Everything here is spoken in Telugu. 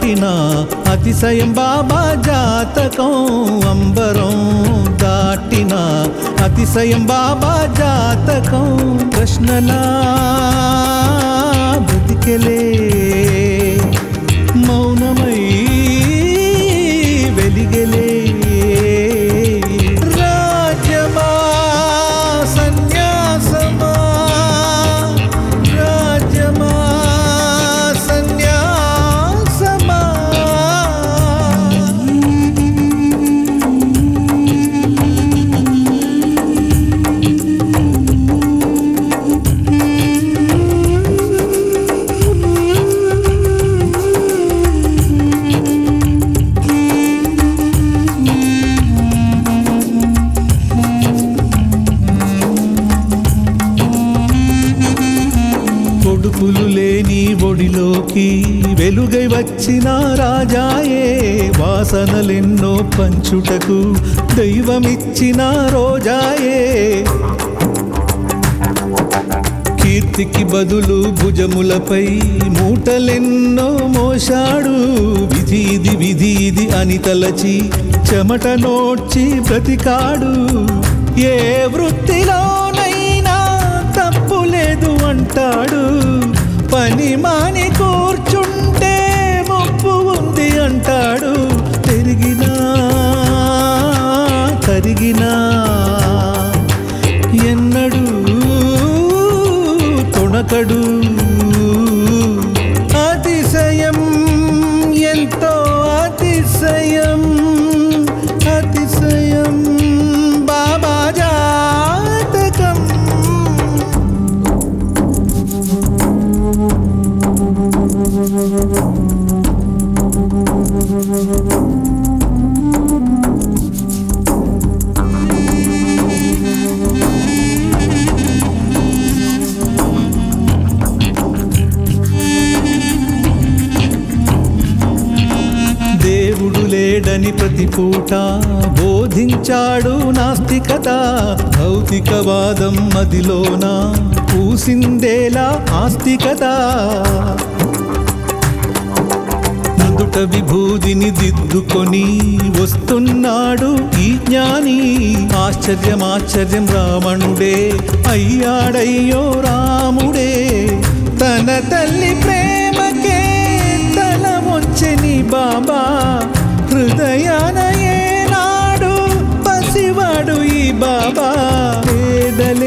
దాటిన అతిశయం బాబా జాతకం అంబరం దాటిన అతిశయం బాబా జాతకం ప్రశ్నలా బ్రతికెలే మౌనమై వెలిగెలే రాజ్యమా సన్యాసమా రాజ్యమా సన్యాసమా కొడుకులు లేని ఒడిలోకి వెలుగై వచ్చిన రాజాయే వాసనలెన్నో పంచుటకు దైవమిచ్చిన రోజాయే కీర్తికి బదులు భుజములపై మూటలెన్నో మోశాడు విధి ఇది అని తలచి చెమట నోడ్చి బ్రతికాడు ఏ వృత్తిలోనైనా తప్పు లేదు అంటాడు పని మాని కూర్చుంటే ముప్పు ఉంది అంటాడు పెరిగినా కరిగినా ఎన్నడూ తొణకడు అతిశయం ఎంతో అతిశయం అతిశయం బాబా జాతకం దేవుడు లేడని ప్రతి పూట బోధించాడు నాస్తికత భౌతికవాదం మదిలోన పూసిందేలా ఆస్తికత నుదుట విభూదిని దిద్దుకొని వస్తున్నాడు ఈ జ్ఞాని ఆశ్చర్యం రావణుడే అయ్యాడయ్యో రాముడే తన తల్లి ప్రేమకే తల వంచెని బాబా హృదయాన ఏనాడు పసివాడు ఈ బాబా పేదలే